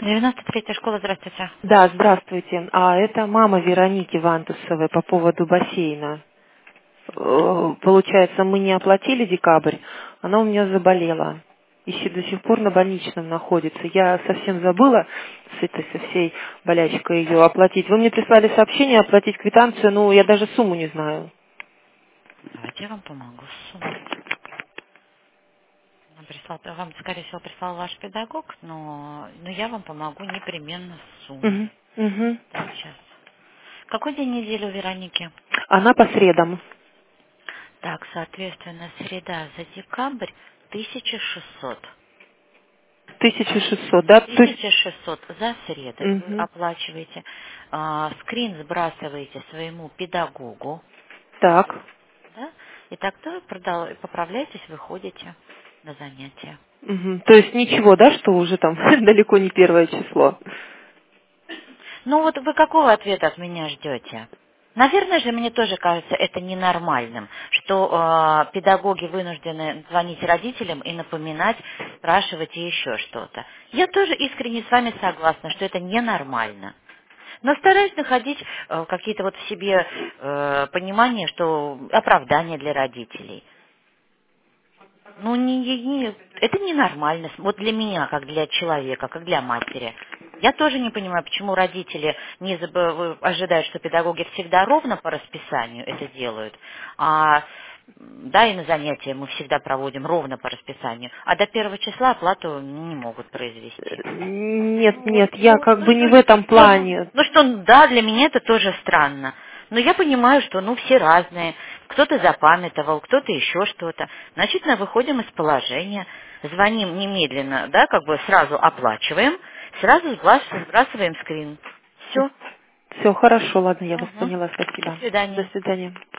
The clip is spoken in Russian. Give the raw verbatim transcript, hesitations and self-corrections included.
девяносто третья школа, здравствуйте. Да, здравствуйте. А это мама Вероники Вантусовой по поводу бассейна. Э, Получается, мы не оплатили декабрь, она у меня заболела. Еще до сих пор на больничном находится. Я совсем забыла с этой со всей болячкой ее оплатить. Вы мне прислали сообщение оплатить квитанцию, но я даже сумму не знаю. Давайте я вам помогу с суммой. Вам, прислал, вам, скорее всего, прислал ваш педагог, но, но я вам помогу непременно с суммой. Мгм, мгм. Так, сейчас. Какой день недели у Вероники? Она по средам. Так, соответственно, среда за декабрь тысяча шестьсот. тысяча шестьсот, да? То есть... тысяча шестьсот за среду вы Мгм. оплачиваете. А, скрин сбрасываете своему педагогу. Так. Да? И тогда продал- поправляетесь, выходите на занятия. Мгм. То есть ничего, да, что уже там далеко не первое число? Ну вот вы какого ответа от меня ждете? Наверное же, мне тоже кажется это ненормальным, что э, педагоги вынуждены звонить родителям и напоминать, спрашивать и еще что-то. Я тоже искренне с вами согласна, что это ненормально. Но стараюсь находить э, какие-то вот в себе э, понимания, что оправдания для родителей. Ну, не, не- не- это ненормально. Вот для меня, как для человека, как для матери. Я тоже не понимаю, почему родители не забы- ожидают, что педагоги всегда ровно по расписанию это делают, а м, да, и на занятия мы всегда проводим ровно по расписанию, а до первого числа оплату не могут произвести. Нет, Ну, нет, я ну, как ну, бы не ну, в этом ну, ну, плане. ну что, ну, да, для меня это тоже странно. Но я понимаю, что, ну, все разные. Кто-то запамятовал, кто-то еще что-то. Значит, мы выходим из положения, звоним немедленно, да, как бы сразу оплачиваем, сразу сбрас- сбрасываем скрин. Все. Все хорошо, ладно, я вас Угу. поняла, До спасибо. До свидания. свидания.